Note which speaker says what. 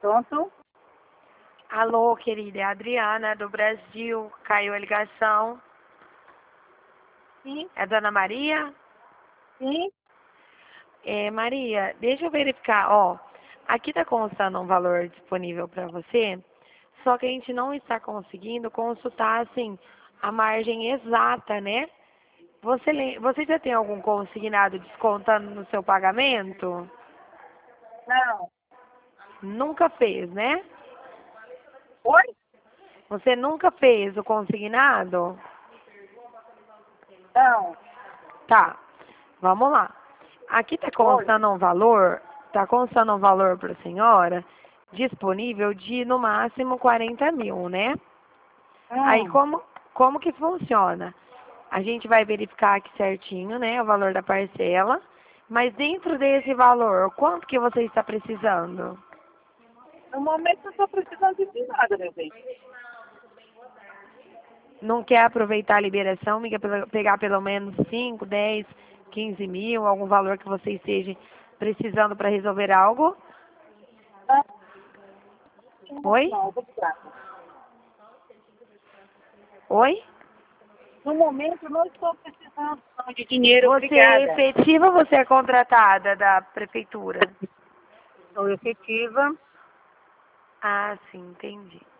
Speaker 1: Pronto?
Speaker 2: Alô, querida, é a Adriana, do Brasil. Caiu a ligação.
Speaker 1: Sim,
Speaker 2: É a Dona Maria?
Speaker 1: sim.
Speaker 2: Maria, deixa eu verificar. Ó, aqui está constando um valor disponível para você, só que a gente não está conseguindo consultar, assim, a margem exata, né? Você já tem algum consignado descontando no seu pagamento?
Speaker 1: Não.
Speaker 2: Nunca fez, né?
Speaker 1: Oi?
Speaker 2: Você nunca fez o consignado?
Speaker 1: Não.
Speaker 2: Tá, vamos lá. Aqui
Speaker 1: Oi.
Speaker 2: tá constando um valor para a senhora disponível de no máximo 40 mil, né? Aí
Speaker 1: Hum.
Speaker 2: como que funciona? A gente vai verificar aqui certinho, né, o valor da parcela, mas dentro desse valor, quanto que você está precisando?
Speaker 1: No momento eu estou precisando de nada, meu bem.
Speaker 2: Não quer aproveitar a liberação, me quer pegar pelo menos 5, 10, 15 mil, algum valor que você esteja precisando para resolver algo? Oi?
Speaker 1: Não, obrigada.
Speaker 2: Oi?
Speaker 1: No momento eu não estou precisando não, de dinheiro,
Speaker 2: Você é
Speaker 1: obrigada.
Speaker 2: efetiva ou você é contratada da prefeitura?
Speaker 1: Sou efetiva.
Speaker 2: Ah, sim, entendi.